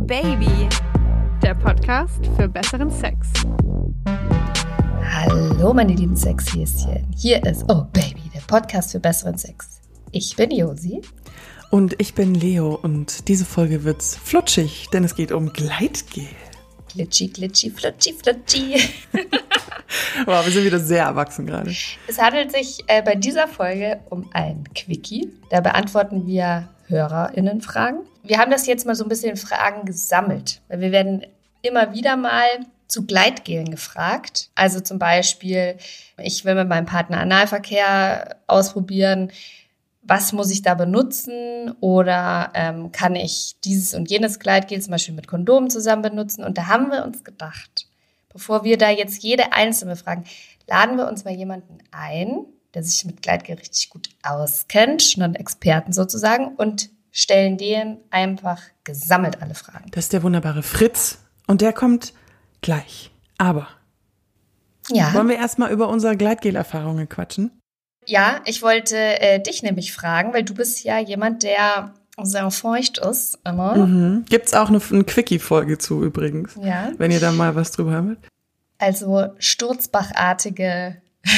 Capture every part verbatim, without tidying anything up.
Baby, der Podcast für besseren Sex. Hallo meine lieben Sexhäschen, hier ist Oh Baby, der Podcast für besseren Sex. Ich bin Josi. Und ich bin Leo und diese Folge wird's flutschig, denn es geht um Gleitgel. Glitschi, glitschi, flutschi, flutschi. Wow, wir sind wieder sehr erwachsen gerade. Es handelt sich äh, bei dieser Folge um ein Quickie. Da beantworten wir HörerInnen-Fragen. Wir haben das jetzt mal so ein bisschen Fragen gesammelt, weil wir werden immer wieder mal zu Gleitgelen gefragt. Also zum Beispiel, ich will mit meinem Partner Analverkehr ausprobieren. Was muss ich da benutzen? Oder ähm, kann ich dieses und jenes Gleitgel zum Beispiel mit Kondomen zusammen benutzen? Und da haben wir uns gedacht, bevor wir da jetzt jede einzelne fragen, laden wir uns mal jemanden ein, der sich mit Gleitgel richtig gut auskennt, schon einen Experten sozusagen, und stellen dem einfach gesammelt alle Fragen. Das ist der wunderbare Fritz und der kommt gleich. Aber ja. Wollen wir erstmal über unsere Gleitgel-Erfahrungen quatschen? Ja, ich wollte äh, dich nämlich fragen, weil du bist ja jemand, der sehr feucht ist immer. Mhm. Gibt's auch eine, eine Quickie-Folge zu übrigens, ja. Wenn ihr da mal was drüber habt. Also sturzbachartige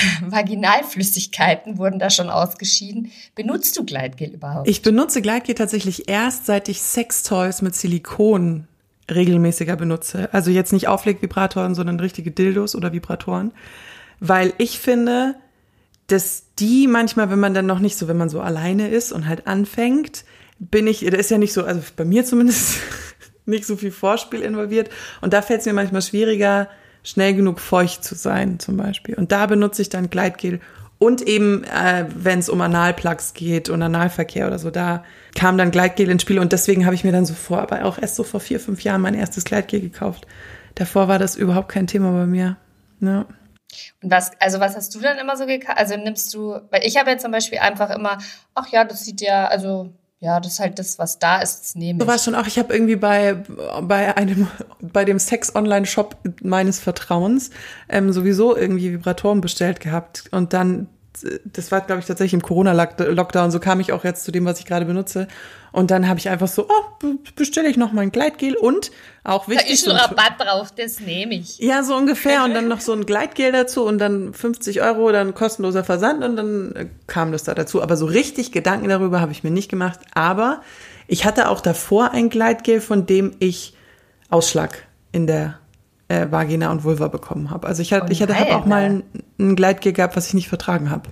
Vaginalflüssigkeiten wurden da schon ausgeschieden. Benutzt du Gleitgel überhaupt? Ich benutze Gleitgel tatsächlich erst, seit ich Sextoys mit Silikon regelmäßiger benutze. Also jetzt nicht Auflegvibratoren, sondern richtige Dildos oder Vibratoren. Weil ich finde, dass die manchmal, wenn man dann noch nicht so, wenn man so alleine ist und halt anfängt, bin ich, da ist ja nicht so, also bei mir zumindest nicht so viel Vorspiel involviert. Und da fällt es mir manchmal schwieriger, schnell genug feucht zu sein zum Beispiel. Und da benutze ich dann Gleitgel. Und eben, äh, wenn es um Analplugs geht und Analverkehr oder so, da kam dann Gleitgel ins Spiel. Und deswegen habe ich mir dann so vor, aber auch erst so vor vier, fünf Jahren mein erstes Gleitgel gekauft. Davor war das überhaupt kein Thema bei mir. Ja. Und was, also was hast du dann immer so gekauft? Also nimmst du, weil ich habe jetzt zum Beispiel einfach immer, ach ja, das sieht ja, also ja, das ist halt das, was da ist, das nehme ich. So war es schon auch, ich habe irgendwie bei, bei einem, bei dem Sex-Online-Shop meines Vertrauens ähm, sowieso irgendwie Vibratoren bestellt gehabt. Und dann, das war, glaube ich, tatsächlich im Corona-Lockdown, so kam ich auch jetzt zu dem, was ich gerade benutze. Und dann habe ich einfach so, oh, bestelle ich noch mal ein Gleitgel und auch wichtig. Da ist ein Rabatt drauf, das nehme ich. Ja, so ungefähr. Und dann noch so ein Gleitgel dazu und dann fünfzig Euro, dann kostenloser Versand und dann kam das da dazu. Aber so richtig Gedanken darüber habe ich mir nicht gemacht. Aber ich hatte auch davor ein Gleitgel, von dem ich Ausschlag in der äh, Vagina und Vulva bekommen habe. Also ich, hatte, Oh ich hatte, habe auch mal ein, ein Gleitgel gehabt, was ich nicht vertragen habe.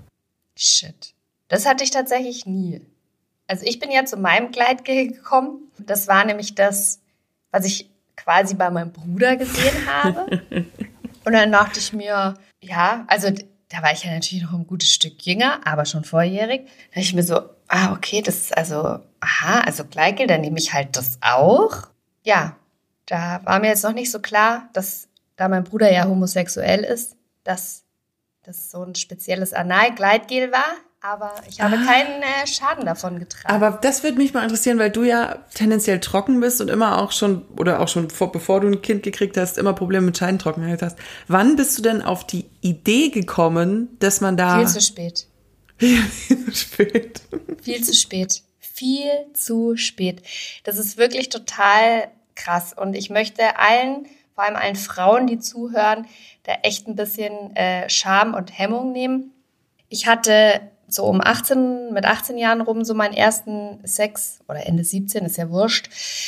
Shit. Das hatte ich tatsächlich nie. Also ich bin ja zu meinem Gleitgel gekommen. Das war nämlich das, was ich quasi bei meinem Bruder gesehen habe. Und dann dachte ich mir, ja, also da war ich ja natürlich noch ein gutes Stück jünger, aber schon volljährig. Da dachte ich mir so, ah, okay, das ist also, aha, also Gleitgel, dann nehme ich halt das auch. Ja, da war mir jetzt noch nicht so klar, dass, da mein Bruder ja homosexuell ist, dass das so ein spezielles Anal-Gleitgel war. Aber ich habe ah. keinen äh, Schaden davon getragen. Aber das würde mich mal interessieren, weil du ja tendenziell trocken bist und immer auch schon, oder auch schon vor, bevor du ein Kind gekriegt hast, immer Probleme mit Scheidentrockenheit hast. Wann bist du denn auf die Idee gekommen, dass man da... Viel zu spät. Viel zu spät. Viel zu spät. Viel zu spät. Das ist wirklich total krass. Und ich möchte allen, vor allem allen Frauen, die zuhören, da echt ein bisschen äh, Scham und Hemmung nehmen. Ich hatte so um achtzehn, mit achtzehn Jahren rum so meinen ersten Sex, oder Ende siebzehn, ist ja wurscht.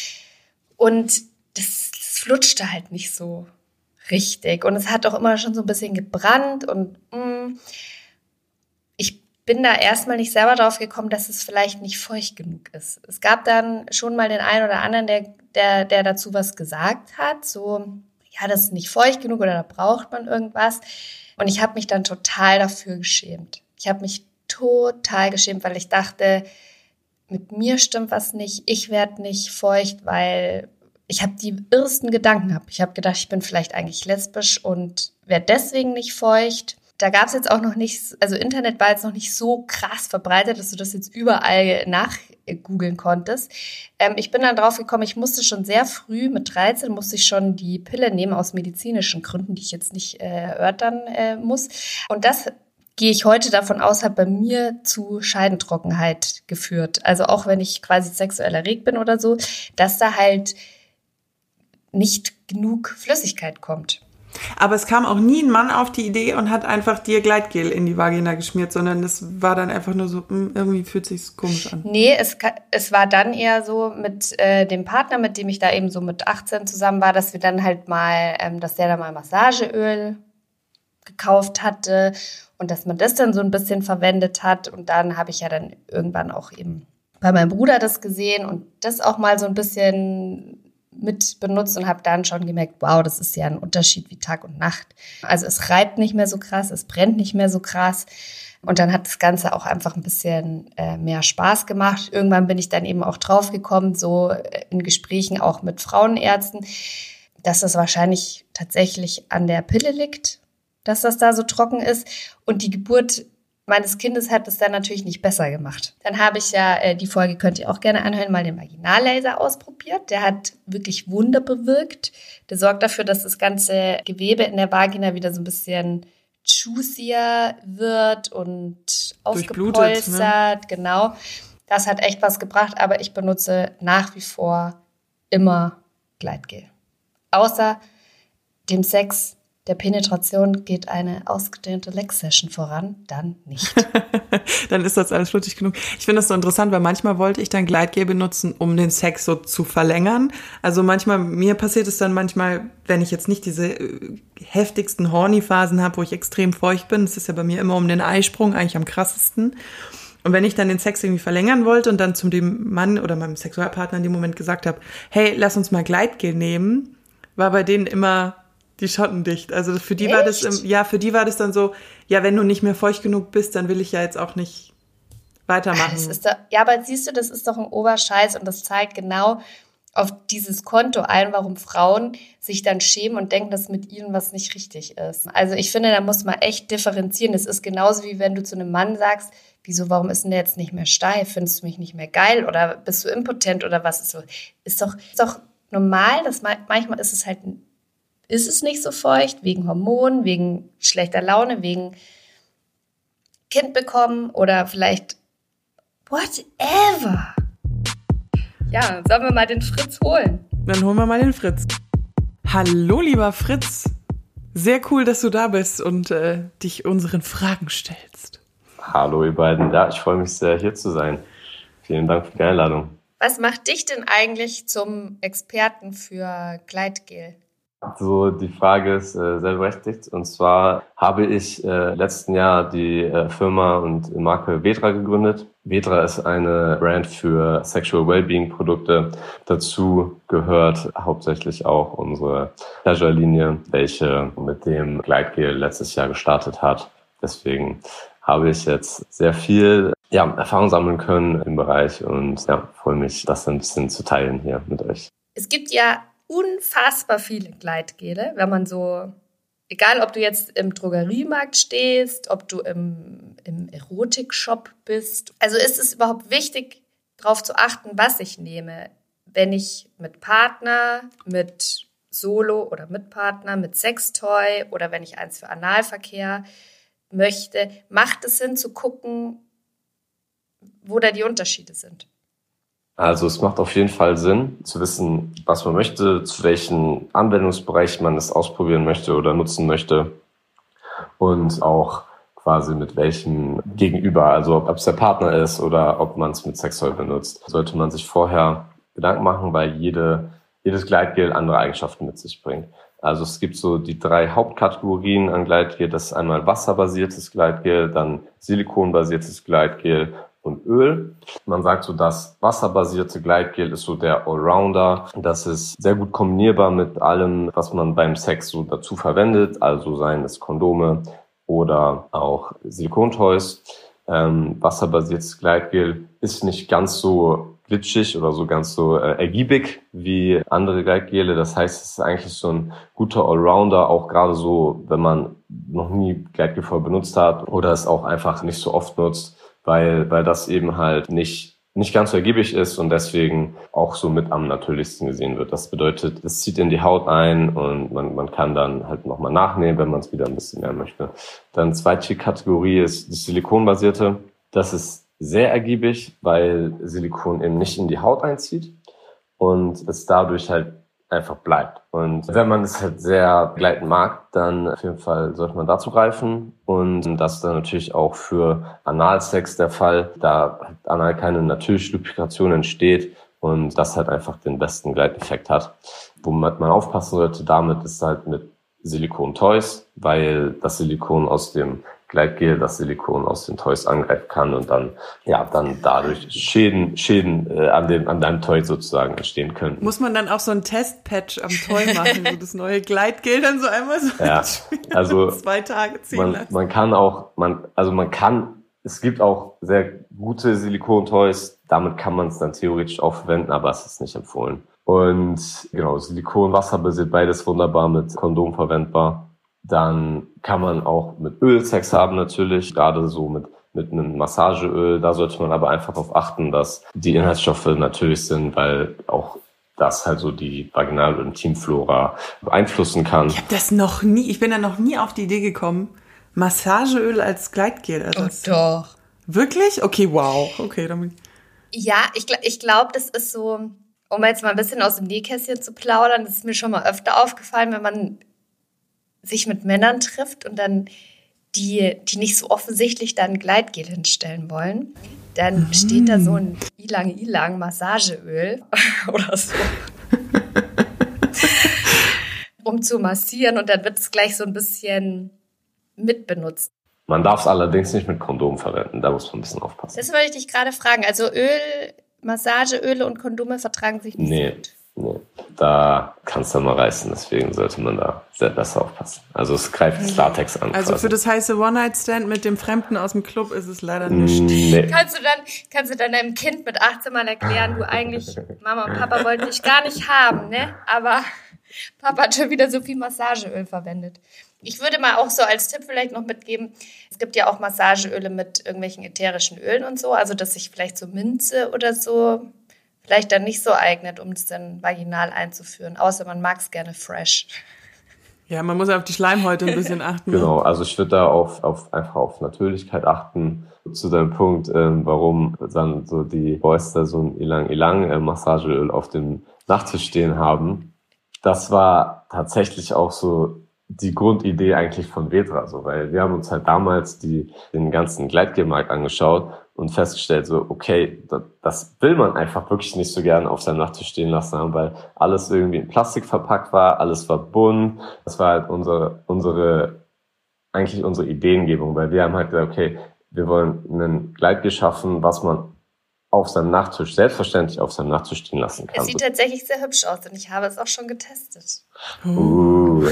Und das, das flutschte halt nicht so richtig. Und es hat auch immer schon so ein bisschen gebrannt. Und mh, ich bin da erstmal nicht selber drauf gekommen, dass es vielleicht nicht feucht genug ist. Es gab dann schon mal den einen oder anderen, der, der, der dazu was gesagt hat. So, ja, das ist nicht feucht genug oder da braucht man irgendwas. Und ich habe mich dann total dafür geschämt. Ich habe mich total geschämt, weil ich dachte, mit mir stimmt was nicht. Ich werde nicht feucht, weil ich habe die irrsten Gedanken gehabt. Ich habe gedacht, ich bin vielleicht eigentlich lesbisch und werde deswegen nicht feucht. Da gab es jetzt auch noch nicht, also Internet war jetzt noch nicht so krass verbreitet, dass du das jetzt überall nachgoogeln konntest. Ähm, ich bin dann drauf gekommen, ich musste schon sehr früh, mit dreizehn, musste ich schon die Pille nehmen aus medizinischen Gründen, die ich jetzt nicht äh, erörtern äh, muss. Und das gehe ich heute davon aus, hat bei mir zu Scheidentrockenheit geführt. Also auch wenn ich quasi sexuell erregt bin oder so, dass da halt nicht genug Flüssigkeit kommt. Aber es kam auch nie ein Mann auf die Idee und hat einfach dir Gleitgel in die Vagina geschmiert, sondern es war dann einfach nur so, irgendwie fühlt sich's komisch an. Nee, es, es war dann eher so mit äh, dem Partner, mit dem ich da eben so mit achtzehn zusammen war, dass wir dann halt mal, ähm, dass der da mal Massageöl gekauft hatte und dass man das dann so ein bisschen verwendet hat. Und dann habe ich ja dann irgendwann auch eben bei meinem Bruder das gesehen und das auch mal so ein bisschen mit benutzt und habe dann schon gemerkt, wow, das ist ja ein Unterschied wie Tag und Nacht. Also es reibt nicht mehr so krass, es brennt nicht mehr so krass und dann hat das Ganze auch einfach ein bisschen äh, mehr Spaß gemacht. Irgendwann bin ich dann eben auch draufgekommen, so in Gesprächen auch mit Frauenärzten, dass das wahrscheinlich tatsächlich an der Pille liegt, dass das da so trocken ist und die Geburt meines Kindes hat es dann natürlich nicht besser gemacht. Dann habe ich ja, äh, die Folge könnt ihr auch gerne anhören, mal den Vaginallaser ausprobiert. Der hat wirklich Wunder bewirkt. Der sorgt dafür, dass das ganze Gewebe in der Vagina wieder so ein bisschen juicier wird und aufgepolstert. Ne? Genau. Das hat echt was gebracht, aber ich benutze nach wie vor immer Gleitgel. Außer dem Sex, der Penetration geht eine ausgedehnte Lex-Session voran, dann nicht. Dann ist das alles flutschig genug. Ich finde das so interessant, weil manchmal wollte ich dann Gleitgel benutzen, um den Sex so zu verlängern. Also manchmal, mir passiert es dann manchmal, wenn ich jetzt nicht diese äh, heftigsten Horny-Phasen habe, wo ich extrem feucht bin, das ist ja bei mir immer um den Eisprung eigentlich am krassesten. Und wenn ich dann den Sex irgendwie verlängern wollte und dann zum dem Mann oder meinem Sexualpartner in dem Moment gesagt habe, hey, lass uns mal Gleitgel nehmen, war bei denen immer die Schotten dicht. Also für die Echt? war das, im, ja, für die war das dann so, ja, wenn du nicht mehr feucht genug bist, dann will ich ja jetzt auch nicht weitermachen. Das ist doch, ja, aber siehst du, das ist doch ein Oberscheiß und das zahlt genau auf dieses Konto ein, warum Frauen sich dann schämen und denken, dass mit ihnen was nicht richtig ist. Also ich finde, da muss man echt differenzieren. Es ist genauso wie wenn du zu einem Mann sagst, wieso, warum ist denn der jetzt nicht mehr steif? Findest du mich nicht mehr geil oder bist du impotent oder was ist so? Ist doch, ist doch normal, dass manchmal ist es halt ist es nicht so feucht, wegen Hormonen, wegen schlechter Laune, wegen Kind bekommen oder vielleicht whatever. Ja, sollen wir mal den Fritz holen? Dann holen wir mal den Fritz. Hallo, lieber Fritz. Sehr cool, dass du da bist und äh, dich unseren Fragen stellst. Hallo, ihr beiden. Ja, ich freue mich sehr, hier zu sein. Vielen Dank für die Einladung. Was macht dich denn eigentlich zum Experten für Gleitgel? So, die Frage ist äh, sehr berechtigt. Und zwar habe ich äh, letzten Jahr die äh, Firma und Marke Vedra gegründet. Vedra ist eine Brand für Sexual Wellbeing Produkte. Dazu gehört hauptsächlich auch unsere Pleasure-Linie, welche mit dem Gleitgel letztes Jahr gestartet hat. Deswegen habe ich jetzt sehr viel ja, Erfahrung sammeln können im Bereich und ja, freue mich, das ein bisschen zu teilen hier mit euch. Es gibt ja unfassbar viele Gleitgele, wenn man so, egal ob du jetzt im Drogeriemarkt stehst, ob du im, im Erotikshop bist. Also ist es überhaupt wichtig, darauf zu achten, was ich nehme, wenn ich mit Partner, mit Solo oder mit Partner, mit Sextoy oder wenn ich eins für Analverkehr möchte, macht es Sinn zu gucken, wo da die Unterschiede sind? Also es macht auf jeden Fall Sinn, zu wissen, was man möchte, zu welchem Anwendungsbereich man es ausprobieren möchte oder nutzen möchte und auch quasi mit welchem Gegenüber, also ob es der Partner ist oder ob man es mit Sextoy benutzt, sollte man sich vorher Gedanken machen, weil jede, jedes Gleitgel andere Eigenschaften mit sich bringt. Also es gibt so die drei Hauptkategorien an Gleitgel, das ist einmal wasserbasiertes Gleitgel, dann silikonbasiertes Gleitgel und Öl. Man sagt so, das wasserbasierte Gleitgel ist so der Allrounder. Das ist sehr gut kombinierbar mit allem, was man beim Sex so dazu verwendet, also seien es Kondome oder auch Silikontoys. Ähm, wasserbasiertes Gleitgel ist nicht ganz so glitschig oder so ganz so äh, ergiebig wie andere Gleitgele. Das heißt, es ist eigentlich so ein guter Allrounder, auch gerade so, wenn man noch nie Gleitgel vorher benutzt hat oder es auch einfach nicht so oft nutzt, weil weil das eben halt nicht nicht ganz so ergiebig ist und deswegen auch so mit am natürlichsten gesehen wird. Das bedeutet, es zieht in die Haut ein und man man kann dann halt nochmal nachnehmen, wenn man es wieder ein bisschen mehr möchte. Dann zweite Kategorie ist die silikonbasierte. Das ist sehr ergiebig, weil Silikon eben nicht in die Haut einzieht und es dadurch halt einfach bleibt. Und wenn man es halt sehr gleitend mag, dann auf jeden Fall sollte man dazu greifen. Und das ist dann natürlich auch für Analsex der Fall, da anal keine natürliche Lubrikation entsteht und das halt einfach den besten Gleiteffekt hat. Womit man aufpassen sollte damit, ist halt mit Silikon-Toys, weil das Silikon aus dem Gleitgel das Silikon aus den Toys angreifen kann und dann, ja, dann dadurch Schäden, Schäden äh, an dem, an deinem Toy sozusagen entstehen können. Muss man dann auch so einen Testpatch am Toy machen, so das neue Gleitgel dann so einmal so ja, also zwei Tage ziehen man, lassen? Man kann auch, man, also man kann, es gibt auch sehr gute Silikon-Toys, damit kann man es dann theoretisch auch verwenden, aber es ist nicht empfohlen. Und genau, Silikon, wasserbasiert, beides wunderbar mit Kondom verwendbar. Dann kann man auch mit Öl Sex haben natürlich, gerade so mit mit einem Massageöl. Da sollte man aber einfach darauf achten, dass die Inhaltsstoffe natürlich sind, weil auch das halt so die Vaginal- und Intimflora beeinflussen kann. Ich habe das noch nie, ich bin da noch nie auf die Idee gekommen, Massageöl als Gleitgel. Oh, doch. Wirklich? Okay, wow. Okay, damit. Ja, ich, ich glaube, das ist so, um jetzt mal ein bisschen aus dem Nähkästchen zu plaudern, das ist mir schon mal öfter aufgefallen, wenn man sich mit Männern trifft und dann die, die nicht so offensichtlich dann Gleitgel hinstellen wollen, dann mm. steht da so ein Ilang-Ilang Massageöl oder so, um zu massieren und dann wird es gleich so ein bisschen mitbenutzt. Man darf es allerdings nicht mit Kondom verwenden, da muss man ein bisschen aufpassen. Das wollte ich dich gerade fragen, also Öl, Massageöle und Kondome vertragen sich nicht nee. so gut. Nee, da kann es dann mal reißen, deswegen sollte man da sehr besser aufpassen. Also es greift das Latex an. Also quasi. Für das heiße One-Night-Stand mit dem Fremden aus dem Club ist es leider nicht. Nee. Kannst du dann, kannst du dann deinem Kind mit achtzehn Mal erklären, du eigentlich, Mama und Papa wollten dich gar nicht haben, ne? Aber Papa hat schon wieder so viel Massageöl verwendet. Ich würde mal auch so als Tipp vielleicht noch mitgeben, es gibt ja auch Massageöle mit irgendwelchen ätherischen Ölen und so, also dass sich vielleicht so Minze oder so vielleicht dann nicht so eignet, um es dann vaginal einzuführen, außer man mag es gerne fresh. Ja, man muss auf die Schleimhäute ein bisschen achten. Genau, also ich würde da auf, auf einfach auf Natürlichkeit achten. Zu deinem Punkt, ähm, warum dann so die Boys da so ein Ilang-Ilang-Massageöl auf dem Nachttisch stehen haben. Das war tatsächlich auch so die Grundidee eigentlich von Vetra, so, weil wir haben uns halt damals die, den ganzen Gleitgelmarkt angeschaut und festgestellt, so, okay, das, das will man einfach wirklich nicht so gerne auf seinem Nachttisch stehen lassen haben, weil alles irgendwie in Plastik verpackt war, alles war bunt. Das war halt unsere, unsere, eigentlich unsere Ideengebung, weil wir haben halt gesagt, okay, wir wollen ein Gleitgel schaffen, was man auf seinem Nachttisch, selbstverständlich auf seinem Nachttisch stehen lassen kann. Es sieht tatsächlich sehr hübsch aus und ich habe es auch schon getestet. Uh.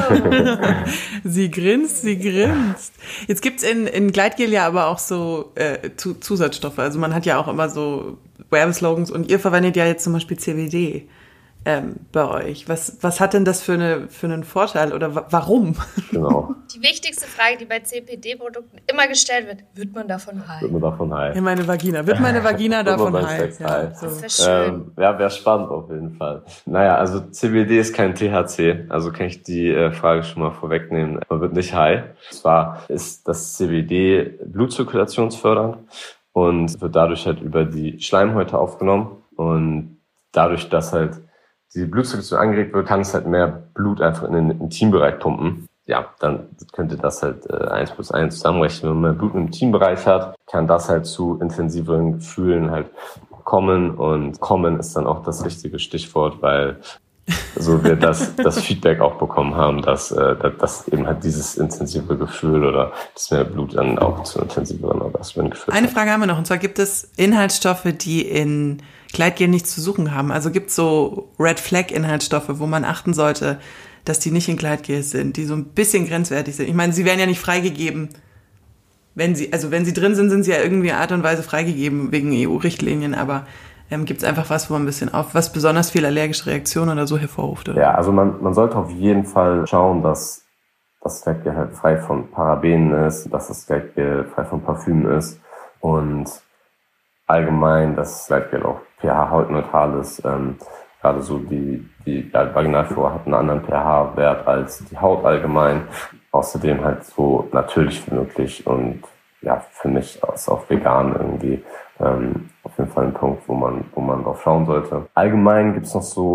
Sie grinst, sie grinst. Jetzt gibt's in, in Gleitgel ja aber auch so äh, Zusatzstoffe. Also man hat ja auch immer so Werbeslogans und ihr verwendet ja jetzt zum Beispiel C B D ähm, bei euch. Was, was hat denn das für, eine, für einen Vorteil oder w- warum? Genau. Die wichtigste Frage, die bei C B D-Produkten immer gestellt wird, wird man davon high? Wird man davon high? In meine Vagina. Wird meine Vagina davon Wird man high? beim Sex Ja, high? so. Das ist schön. Ähm, ja, wäre spannend auf jeden Fall. Naja, also C B D ist kein T H C, also kann ich die äh, Frage schon mal vorwegnehmen. Man wird nicht high. Zwar ist das C B D blutzirkulationsfördernd und wird dadurch halt über die Schleimhäute aufgenommen und dadurch, dass halt die Blutzirkulation angeregt wird, kann es halt mehr Blut einfach in den Intimbereich pumpen. Ja, dann könnte das halt äh, eins plus eins zusammenrechnen. Wenn man mehr Blut im Intimbereich hat, kann das halt zu intensiveren Gefühlen halt kommen. Und kommen ist dann auch das richtige Stichwort, weil so wir das, das Feedback auch bekommen haben, dass, äh, dass eben halt dieses intensive Gefühl oder das mehr Blut dann auch zu intensiveren Orgasmen geführt Eine hat. Frage haben wir noch, und zwar gibt es Inhaltsstoffe, die in Gleitgel nichts zu suchen haben. Also gibt es so Red-Flag-Inhaltsstoffe, wo man achten sollte, dass die nicht in Gleitgel sind, die so ein bisschen grenzwertig sind. Ich meine, sie werden ja nicht freigegeben, wenn sie, also wenn sie drin sind, sind sie ja irgendwie Art und Weise freigegeben wegen E U-Richtlinien, aber ähm, gibt es einfach was, wo man ein bisschen auf, was besonders viel allergische Reaktionen oder so hervorruft? Oder? Ja, also man, man sollte auf jeden Fall schauen, dass das Gleitgel halt frei von Parabenen ist, dass das Gleitgel frei von Parfüm ist und allgemein, dass das Gleitgel auch pH-hautneutral ist. Ähm, gerade so die, die Vaginalflora hat einen anderen pH-Wert als die Haut allgemein. Außerdem halt so natürlich wie möglich und ja, für mich ist auch vegan irgendwie ähm, auf jeden Fall ein Punkt, wo man, wo man drauf schauen sollte. Allgemein gibt's noch so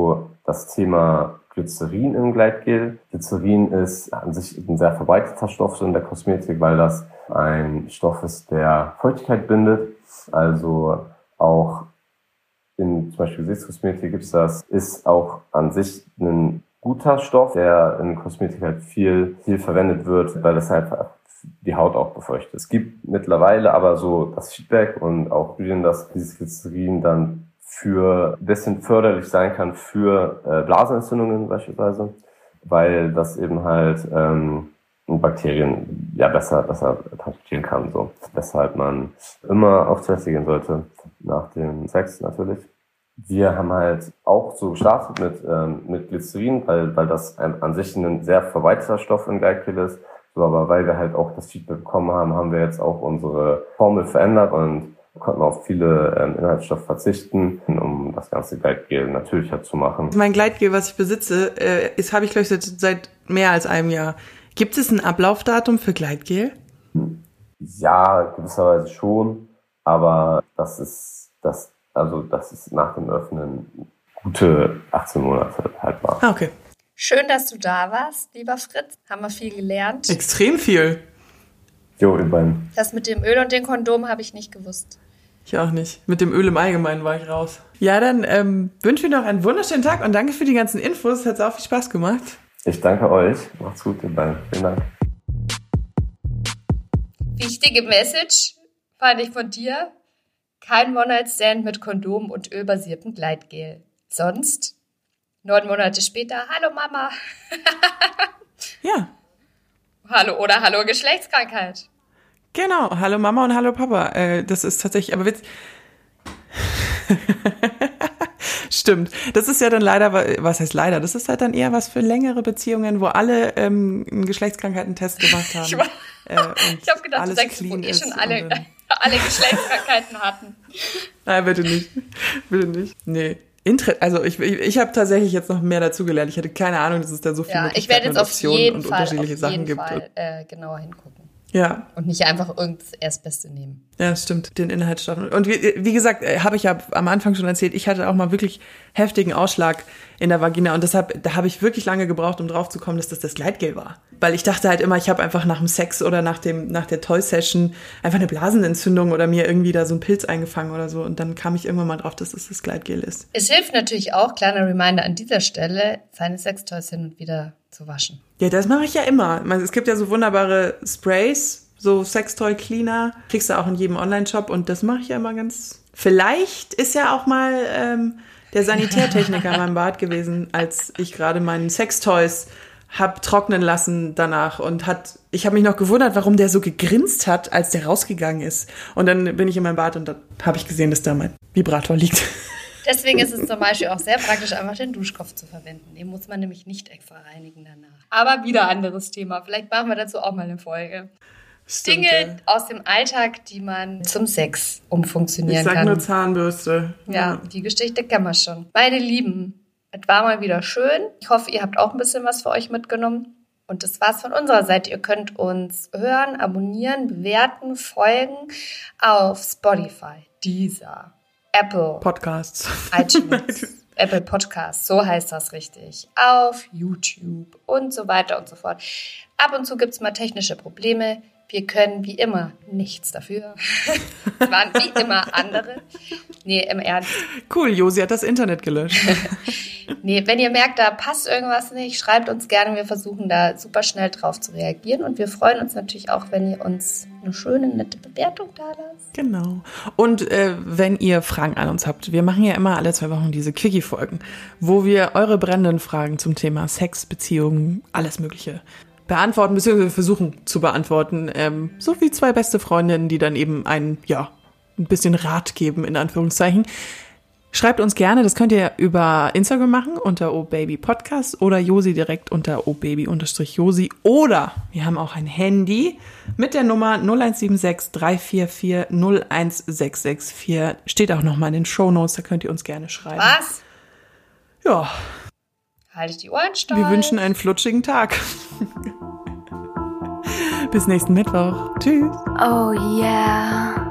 das Thema Glycerin im Gleitgel. Glycerin ist an sich ein sehr verbreiteter Stoff in der Kosmetik, weil das ein Stoff ist, der Feuchtigkeit bindet. Also auch in zum Beispiel Gesichtskosmetik gibt es das, ist auch an sich ein guter Stoff, der in Kosmetik halt viel, viel verwendet wird, weil das halt die Haut auch befeuchtet. Es gibt mittlerweile aber so das Feedback und auch Studien, dass dieses Glycerin dann für ein bisschen förderlich sein kann für äh, Blasenentzündungen beispielsweise, weil das eben halt ähm, Bakterien ja besser besser transportieren kann. So. Weshalb man immer auf Toilette gehen sollte, nach dem Sex natürlich. Wir haben halt auch so gestartet mit ähm, mit Glycerin, weil weil das ein, an sich ein sehr verbreiteter Stoff im Gleitgel ist. So, aber weil wir halt auch das Feedback bekommen haben, haben wir jetzt auch unsere Formel verändert und konnten auf viele ähm, Inhaltsstoffe verzichten, um das ganze Gleitgel natürlicher zu machen. Mein Gleitgel, was ich besitze, äh, ist habe ich glaube ich seit, seit mehr als einem Jahr. Gibt es ein Ablaufdatum für Gleitgel? Ja, gewisserweise schon, aber das ist das also das ist nach dem Öffnen gute achtzehn Monate haltbar. Ah, okay. Schön, dass du da warst, lieber Fritz. Haben wir viel gelernt. Extrem viel. Jo, ihr beiden. Das mit dem Öl und den Kondom habe ich nicht gewusst. Ich auch nicht. Mit dem Öl im Allgemeinen war ich raus. Ja, dann ähm, wünsche ich noch einen wunderschönen Tag und danke für die ganzen Infos. Hat auch viel Spaß gemacht. Ich danke euch. Macht's gut, ihr beiden. Vielen Dank. Wichtige Message fand ich von dir. Kein One-Night-Stand mit Kondom und ölbasiertem Gleitgel. Sonst, neun Monate später, hallo Mama. Ja. Hallo oder hallo Geschlechtskrankheit. Genau, hallo Mama und hallo Papa. Äh, das ist tatsächlich, aber Witz. Stimmt. Das ist ja dann leider, was heißt leider? Das ist halt dann eher was für längere Beziehungen, wo alle ähm, einen Geschlechtskrankheitentest gemacht haben. Ich, war, äh, ich habe gedacht, du sagst, wo eh schon alle, alle Geschlechtskrankheiten hatten. Nein, bitte nicht. Bitte nicht. Nee. Inter- also ich, ich, ich habe tatsächlich jetzt noch mehr dazugelernt. Ich hatte keine Ahnung, dass es da so viele ja, Möglichkeiten und Optionen und Fall, unterschiedliche auf Sachen jeden gibt. Fall, äh, genauer hingucken. Ja. Und nicht einfach irgendein Erstbeste nehmen. Ja, stimmt, den Inhaltsstoffen. Und wie, wie gesagt, habe ich ja am Anfang schon erzählt, ich hatte auch mal wirklich heftigen Ausschlag in der Vagina und deshalb, da habe ich wirklich lange gebraucht, um drauf zu kommen, dass das das Gleitgel war. Weil ich dachte halt immer, ich habe einfach nach dem Sex oder nach dem nach der Toy-Session einfach eine Blasenentzündung oder mir irgendwie da so einen Pilz eingefangen oder so und dann kam ich irgendwann mal drauf, dass es das Gleitgel ist. Es hilft natürlich auch, kleiner Reminder an dieser Stelle, seine Sextoys hin und wieder zu waschen. Ja, das mache ich ja immer. Es gibt ja so wunderbare Sprays, so Sextoy-Cleaner, kriegst du auch in jedem Online-Shop und das mache ich ja immer ganz... Vielleicht ist ja auch mal ähm, der Sanitärtechniker in meinem Bad gewesen, als ich gerade meinen Sextoys hab trocknen lassen danach und hat, ich habe mich noch gewundert, warum der so gegrinst hat, als der rausgegangen ist. Und dann bin ich in meinem Bad und dann habe ich gesehen, dass da mein Vibrator liegt. Deswegen ist es zum Beispiel auch sehr praktisch, einfach den Duschkopf zu verwenden. Den muss man nämlich nicht extra reinigen danach. Aber wieder anderes Thema. Vielleicht machen wir dazu auch mal eine Folge. Stimmt, Dinge ja. aus dem Alltag, die man zum Sex umfunktionieren kann. Ich sag nur Zahnbürste. Ja, ja, die Geschichte kennen wir schon. Meine Lieben, es war mal wieder schön. Ich hoffe, ihr habt auch ein bisschen was für euch mitgenommen. Und das war's von unserer Seite. Ihr könnt uns hören, abonnieren, bewerten, folgen auf Spotify, Deezer, Apple Podcasts, iTunes, Apple Podcasts, so heißt das richtig, auf YouTube und so weiter und so fort. Ab und zu gibt's mal technische Probleme. Wir können wie immer nichts dafür. Es waren wie immer andere. Nee, im Ernst. Cool, Josi hat das Internet gelöscht. Nee, wenn ihr merkt, da passt irgendwas nicht, schreibt uns gerne. Wir versuchen da super schnell drauf zu reagieren. Und wir freuen uns natürlich auch, wenn ihr uns eine schöne, nette Bewertung da lasst. Genau. Und äh, wenn ihr Fragen an uns habt, wir machen ja immer alle zwei Wochen diese Quickie-Folgen, wo wir eure brennenden Fragen zum Thema Sex, Beziehungen, alles Mögliche beantworten, beziehungsweise versuchen zu beantworten. Ähm, so wie zwei beste Freundinnen, die dann eben einen, ja, ein bisschen Rat geben, in Anführungszeichen. Schreibt uns gerne, das könnt ihr über Instagram machen, unter obabypodcast oder Josi direkt unter obaby-josi. Oder wir haben auch ein Handy mit der Nummer null eins sieben sechs drei vier vier null eins sechs sechs vier. Steht auch nochmal in den Shownotes, da könnt ihr uns gerne schreiben. Was? Ja. Haltet die Ohren steif. Wir wünschen einen flutschigen Tag. Bis nächsten Mittwoch. Tschüss. Oh yeah.